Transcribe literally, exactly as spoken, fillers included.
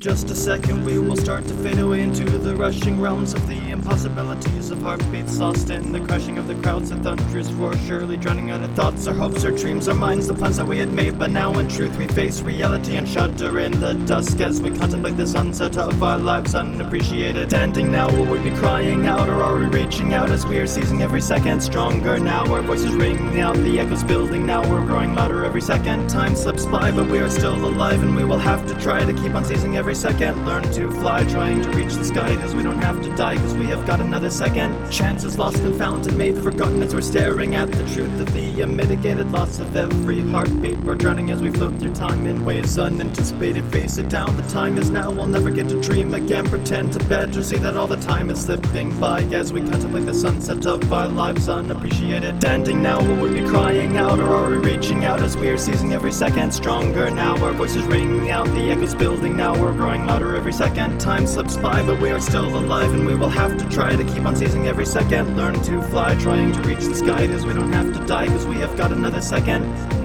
just a second we will start to fade away into the rushing realms of the impossibilities of heartbeats lost in the crushing of the crowds, a thunderous roar surely drowning out our thoughts, our hopes, our dreams, our minds, the plans that we had made. But now in truth we face reality and shudder in the dusk as we contemplate the sunset of our lives unappreciated. Standing now, will we be crying out, or are we reaching out as we are seizing every second stronger now? Our voices ringing out, the echoes building now, we're growing louder every second. Time slips by but we are still alive, and we will have to try to keep on seizing every second. Learn to fly, trying to reach the sky, cause we don't have to die, cause we have got another second. Chances lost and found and maybe forgotten as we're staring at the truth of the unmitigated loss of every heartbeat. We're drowning as we float through time in ways unanticipated. Face it down, the time is now, we'll never get to dream again. Pretend to better see that all the time is slipping by as we contemplate the sunset of our lives unappreciated. Standing now, will we be crying out, or are we reaching out as we are seizing every second stronger now? Our voices ringing out, the echoes building now, we're growing louder every second. Time slips by but we are still alive, and we will have to try to keep on seizing every second. Learn to fly, trying to reach the sky, cause we don't have to die, cause we have got another second.